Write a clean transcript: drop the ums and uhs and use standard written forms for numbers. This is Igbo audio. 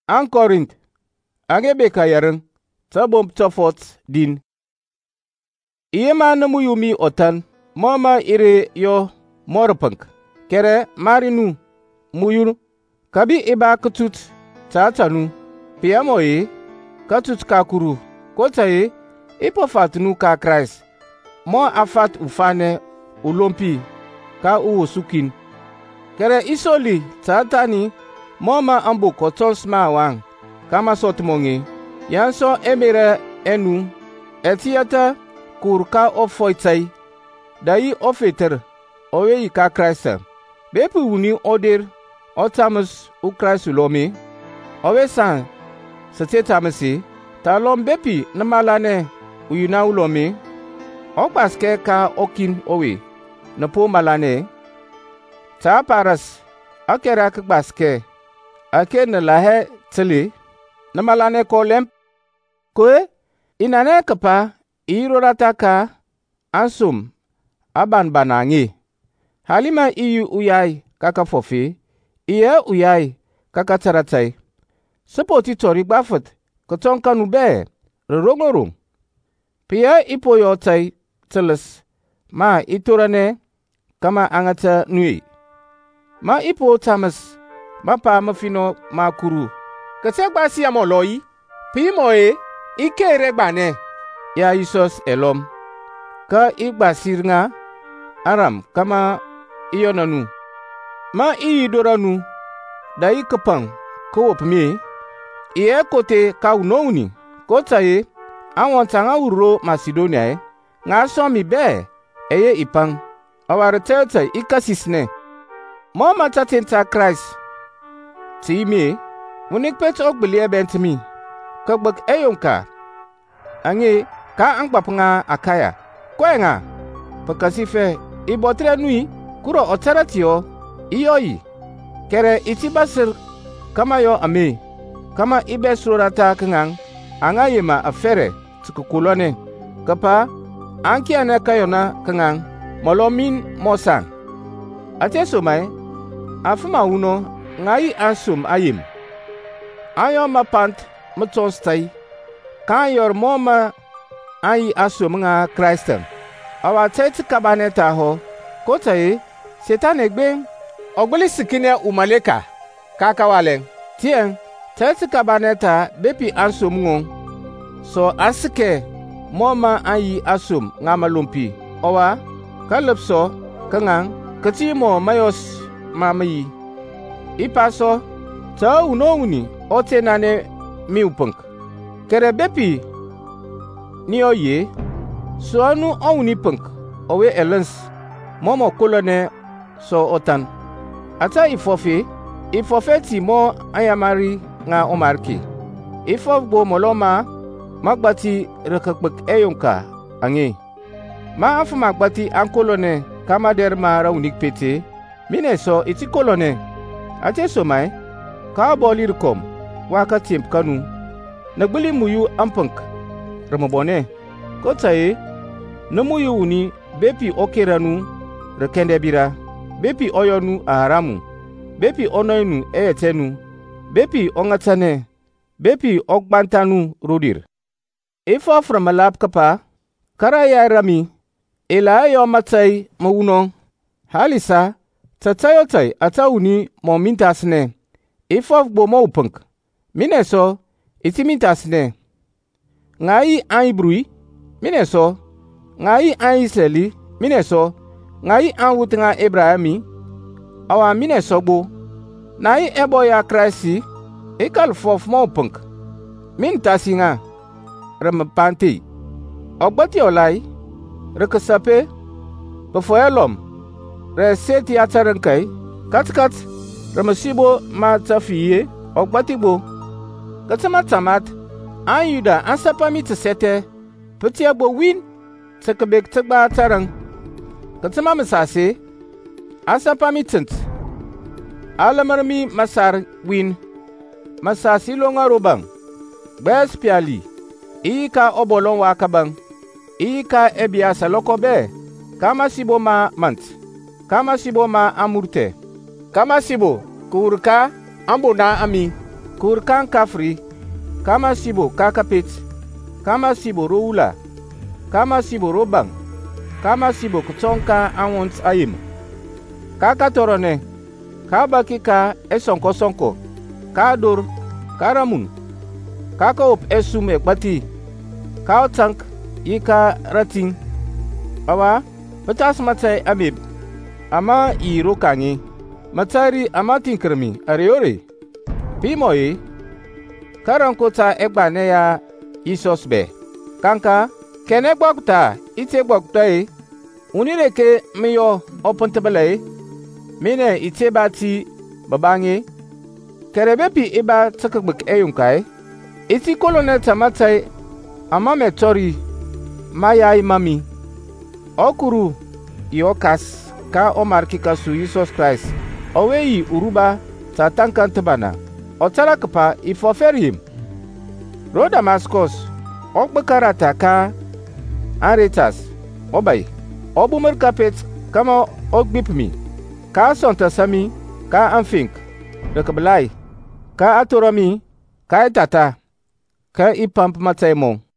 An Korint, ange beka yarın, tabom tofot din. Iyema na muyumi otan, moma ire yo morpank. Kere marinu, muyur, kabi iba katut, tatanu, piamoye, katut kakuru, kotaye, ipofatnu ka Christ. Mo afat ufane ulompi, ka uosukin. Kere isoli, tatani, moma ambu kotons ma wang, kama sotmonge, yanso emire enu, etiata kurka ofoitai, dayi ofeter, owe ka Christ. Bepu wuni odir, otamus u Christ ulome, owe san, satetamasi, talom bepi namalane uyuna ulome, okbaske ka okin owe, napo malane, ta paras, akera kbaske, ake na lahe tili, namalane kolem, kwe, inane kapa, irorataka, ansum, aban banangi. Halima iyu uyai kaka fofi, iye uyai kaka taratai. Sepoti tori bafat, katonka nube, rorongorong. Pia ipo yotai teles, ma itorane, kama angata nui. Ma ipo tamas, mapa mafino makuru. Kete gbasi ya moloi, pi moe, ike regbane. Ya Isos elom. Ka igbasir nga, aram kama iyonanu. Ma iyidoranu, da ikapang kawopmi. Iye kote ka unouni, kotaye, awon tanga uro Macedonia, nga somi be, eye ipang. Awara tete ikasisne. Mo matatenta Christ. Ti mi, unik pet okbelie bentimi. Kagbak eyonka. Ange, ka angpapanga akaya. Kwe nga, pakasife, ibotre nui, kuro otaratio, iyoyi. Kere itibasir, kama yo ame, kama ibe surata kengang, anga yema afere, tukukulone. Kapa, anki ane kayona kengang, molomin mosang. Ate sumai, afuma uno, ngai ansum ayim. Ayo mapant, matonstai, kan yor moma ayi asum nga Christen. Awa tete kabaneta ho, kotaye, setan egbe, Ogboli sikine umaleka, kakawalen. tien, tete kabaneta bepi ansum ngon. So asike, moma ayi asum nga malumpi. Owa, kalipso, kangang, kati mo mayos mamayi. Ipaso, ta unonguni, ote nane miupunk. Kere bepi, ni oye, so anu ouni punk, owe elens, momo kolone so otan. Ata ifofe ti mo ayamari nga omarki. Ifof bo moloma, magbati rekakbek eyonka, ange. Ma afu magbati ankolone, kama derma raunik pete, mine so iti kolone. Ate so mai, ka bolirkom, waka timp kanu, nagbili muyu ampank, ramabone, kotaye, namuyu uni, bepi okeranu, rekende bira, bepi oyonu aharamu, bepi onoynu eyetenu, bepi ongatane, bepi ogbantanu rudir. Ifo framalap kapa, kara ya rami, ila yo matai mawuno, halisa, tatayotai atauni mo mintasne, ifof bo mo upank, mineso, iti mintasne. Ngai an ibrui, mineso, ngai an Israeli, mineso, ngai an wutenga Abrahami, awa mineso bo, nai ebo ya Christi, ikal fof mo upank, mintasi nga, ramapante, ogbati olai, rekasape, befoyalom, reseti atarankai, kat, ramasibo ma tafiye, ogbatibo, katama tamat, an yuda an sapami tsete, petiabo win, tekabek tegba tarang, katama masase, an sapami tent, alamarmi masar win, masasi longa robang, bes piali, ika obolon wakabang, ika ebiasa lokobe, kama sibo ma mant. Kama sibo ma amurte. Kama sibo, kurka, ambo na ami. kur kan kafri, kama sibo kakapit, kama sibo ro wula, kama sibo ro bang, kama sibo kutonka awont ayim. Kaka torone, ka baki ka sonko, ka dur, ka ramun, kaka op esum ekbati, ka tank ika rating. Awa, betas matai amib, ama iro kangi, matari ama tinkrami ariore. Pimoye, karankota egbane ya Isos be. Kanka, kene gbokta, ite gbokta unireke miyo opontebele, mine ite bati babange, kerebepi iba tsakabik eyunkai, iti kolonel tamatai ama metori, mayai mami, okuru iokas ka omarkika su Jesus Christ, oweyi uruba tatankantebana, otarakapa ifoferim. Ro Damascus, okbekarata ka Aretas, obay, obumer kapet kama ogbipmi, ka sontasami, ka amfink, rekabelai, ka atorami, ka etata, ka ipamp mataimon.